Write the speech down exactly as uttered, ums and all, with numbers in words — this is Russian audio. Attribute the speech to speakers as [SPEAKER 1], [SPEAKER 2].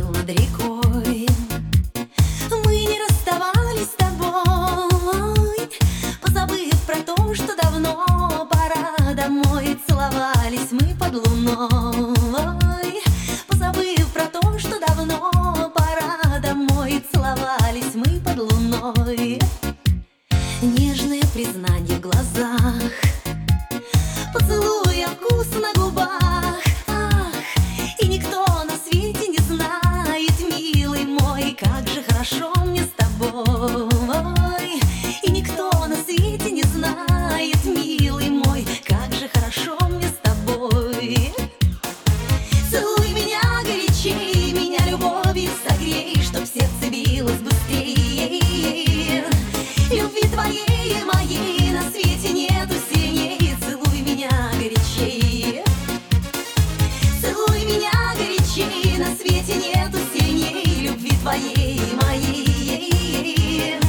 [SPEAKER 1] плыл над рекой. Мы не расставались с тобой, позабыв про то, что давно пора домой. Целовались мы под луной, позабыв про то, что давно пора домой. Целовались мы под луной. Нежное признание в глазах, поцелуя, вкус на губах. Ах, и никто на свете не знает, милый мой, как же хорошо мне с тобой. И никто на свете не знает, милый мой, как же хорошо мне с тобой. Целуй меня горячей, меня любовью согрей, чтоб сердце билось быстрее. Любви твоей и моей на свете нету сильней. Целуй меня горячей, целуй меня горячей, на свете нету сильней. Любви твоей и моей.